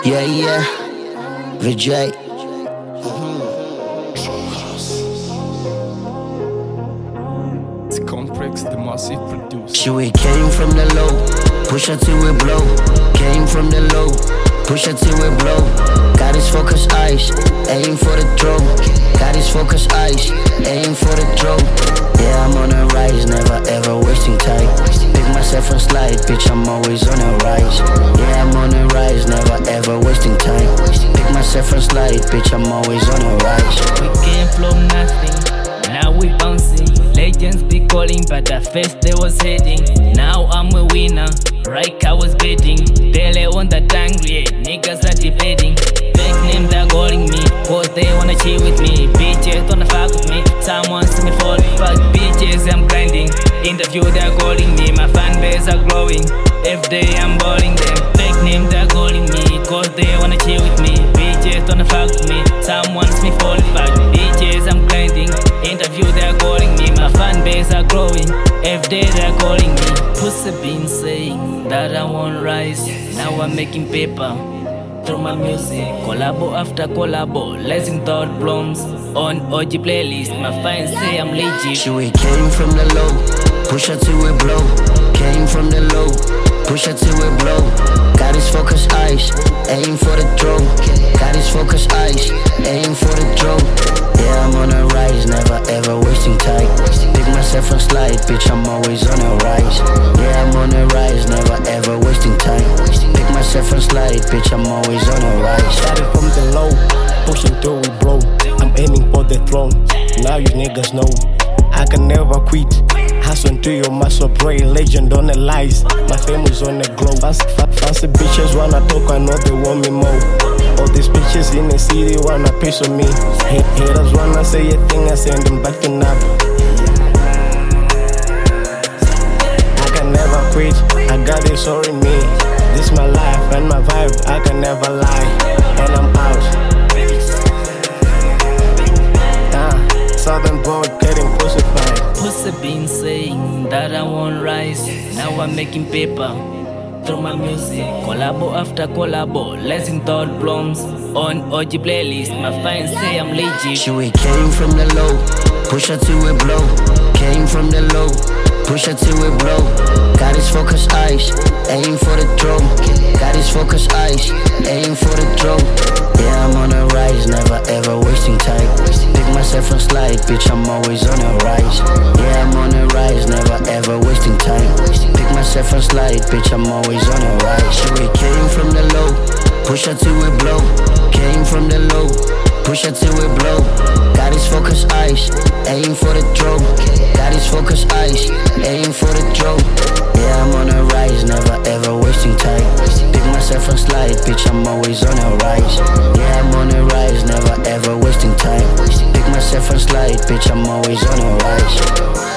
Yeah, Vijay. It's complex, the massive producer. She we came from the low, push her till we blow. Came from the low, push her till we blow. Got his focus eyes, aim for the throw. Got his focus eyes, aim for the throw. Yeah, I'm on a rise, never ever wasting time. Pick myself and slide, bitch, I'm always on a rise. Yeah, I'm on a rise, never ever wasting time. Pick myself and slide, bitch, I'm always on a rise. We came from nothing, now we bouncing. Legends be calling, but at first they was hating. Now I'm a winner, right? I was betting. Daily on the tongue, yeah, niggas are debating. Fake names are calling me, cause they wanna chill with me. Bitches wanna fuck with me, someone see me fall. Fuck bitches, I'm grinding. Interview, they're calling me, my fan base are growing. Every day I'm balling them. Fake names are calling me, cause they wanna chill with me. Bitches wanna fuck with me, someone see me fall. Fuck bitches, I'm grinding. Interview, they're calling me, my fan base are growing. Every day they're calling me. Pussy been saying that I won't rise. Now I'm making paper through my music. Collabo after collabo, blazing thought blooms on OG playlist. My fans say I'm legit. She we came from the low, push her till we blow. Came from the low, push her till we blow. Got his focus eyes, aim for the throw. Got his focus eyes, aim for the throw. Yeah, I'm on a rise, never ever wasting time. Pick myself and slide, bitch, I'm always on a rise. Yeah, I'm on a rise, never ever wasting time. Pick myself and slide, bitch, I'm always on a rise. Started from the low, pushing till we blow. I'm aiming for the throne, now you niggas know I can never quit. Hustle until your muscle pray, legend on the lies. My family's on the glow. Fancy bitches wanna talk, I know they want me more. All these bitches in the city want a piece of me. Haters wanna say a thing, I send them back to nap. I can never quit, I got this all in me. This my life and my vibe, I can never lie. And I'm out. Southern boy getting crucified. Pussy been saying that I won't rise. Now I'm making paper through my music. Collabo after collabo, blazing thought blooms on OG playlist. My fans say I'm legit. She we came from the low, push her till we blow. Came from the low, push her till we blow. Got his focus eyes, aim for the throw. Got his focus eyes, aim for the throw. Yeah, I'm on a rise, never ever wasting time. Pick myself and slide, bitch, I'm always on a rise. Yeah, I'm on a rise, never ever wasting time. Pick myself and slide, bitch, I'm always on a rise. She we came from the low, push her till we blow. Came from the low, push her till we blow. Got his focus eyes, aim for the throw. Got his focus eyes, aim for the throw. Yeah, I'm on a rise, never ever wasting time. Pick myself and slide, bitch, I'm always on a rise. Yeah, I'm on a rise, never ever wasting time. Pick myself and slide, bitch, I'm always on a rise.